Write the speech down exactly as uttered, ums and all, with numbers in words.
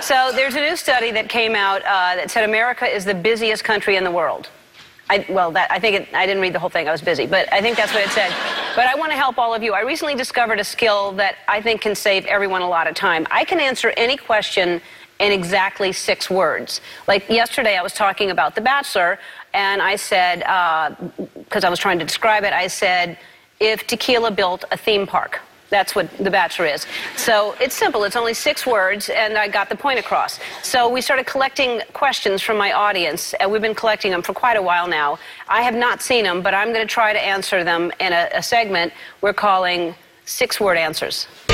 So there's a new study that came out uh, that said America is the busiest country in the world. I, well, that, I think it, I didn't read the whole thing. I was busy, but I think that's what it said. But I want to help all of you. I recently discovered a skill that I think can save everyone a lot of time. I can answer any question in exactly six words. Like yesterday, I was talking about The Bachelor, and I said, because uh, I was trying to describe it, I said, if tequila built a theme park. That's what The Bachelor is. So it's simple. It's only six words, and I got the point across. So we started collecting questions from my audience, and we've been collecting them for quite a while now. I have not seen them, but I'm going to try to answer them in a, a segment we're calling Six-Word Answers.